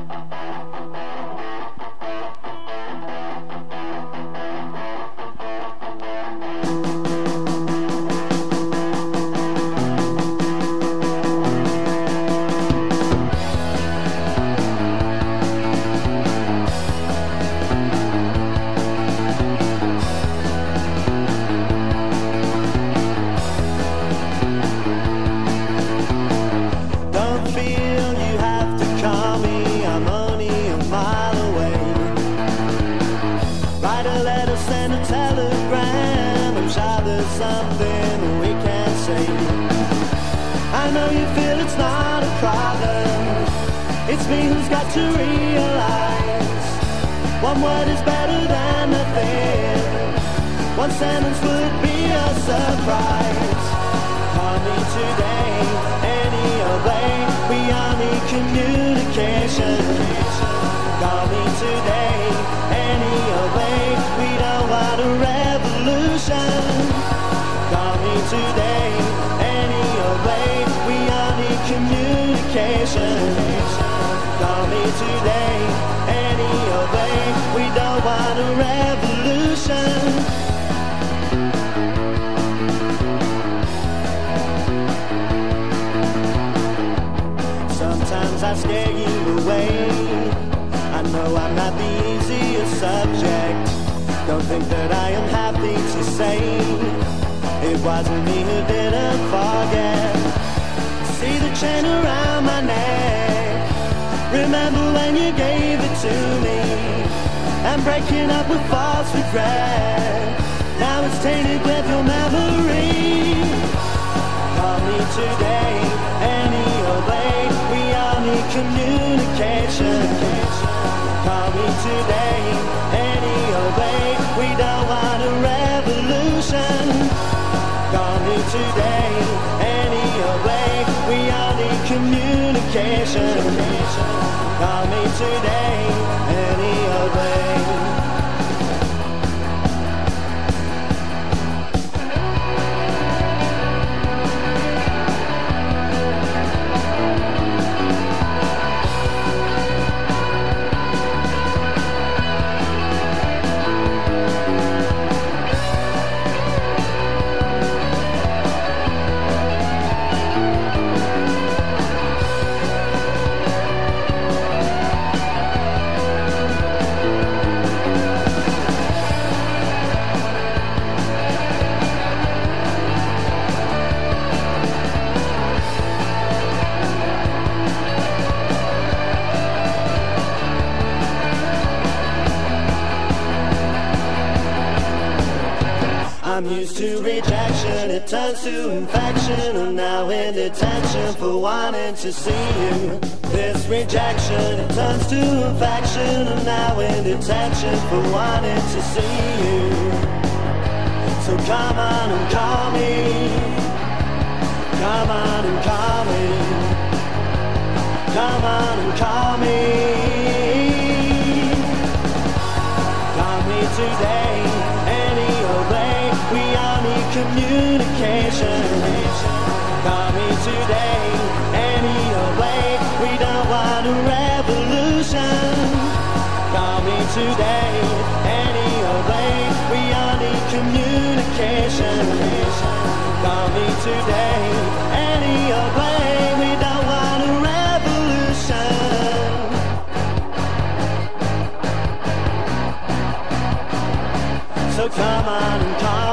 Something we can say. I know you feel it's not a problem. It's me who's got to realize one word is better than nothing. One sentence would be a surprise. Call me today, any way. We all need communication. Call me today, any way. We don't want a revolution. Call me today, any way. We all need communication. Call me today, any way. We don't want a revolution. Sometimes I scare you away. I know I'm not the easiest subject. Don't think that I am happy to say it wasn't me who didn't forget. See the chain around my neck. Remember when you gave it to me? I'm breaking up with false regret. Now it's tainted with your memory. Call me today, any way. We all need communication. Call me today, any way. We don't want a revolution. Call me today, any way. We all need communication. Call me today, any way. I'm used to rejection, it turns to infection. I'm now in detention for wanting to see you. This rejection, it turns to infection. I'm now in detention for wanting to see you. So come on and call me. Come on and call me. Come on and call me. Call me today, any way. We all need communication. Call me today, any way. We don't want a revolution. Call me today, any way. We all need communication. Call me today, any way. We don't want a revolution. So come on and call